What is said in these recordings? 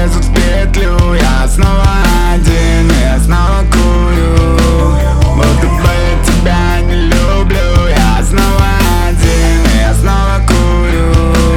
лезут в петлю. Я снова один, я снова курю, будто бы я тебя не люблю. Я снова один, я снова курю,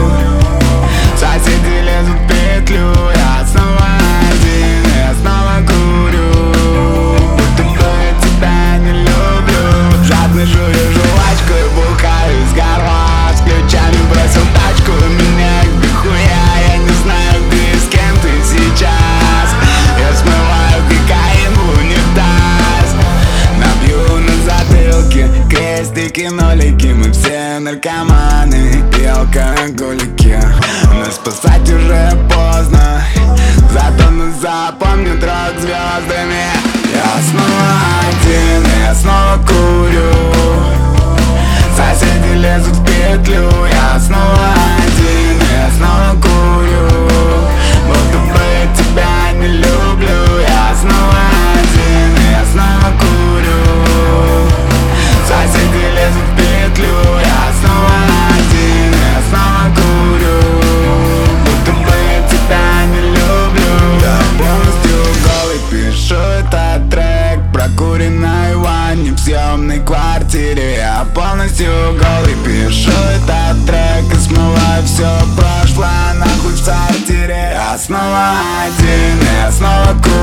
соседи лезут в петлю. Я снова один, я снова курю, будто бы я тебя не люблю. Жадно жую жвачку и бухаю из горла, с ключами бросил тачку, меня их дохуя. Я не знаю, где и с кем ты сейчас. Я смываю кокаин в унитаз, набью на затылке крестики, нолики. Мы все наркоманы и алкоголики, но спасать уже поздно, зато нас запомнят рок-звездами. Я снова один, я снова курю, соседи лезут в петлю. Я снова один, я снова курю, будто бы я тебя не люблю. Я снова один, я снова курю, соседи лезут в петлю. Я снова один, я снова курю, будто бы я тебя не люблю. Я полностью голый пишу этот трек, прокуренной ванне в съемной квартире. Я полностью голый пишу этот трек и смываю все прошлое нахуй в сортире. Я снова один, я снова курю,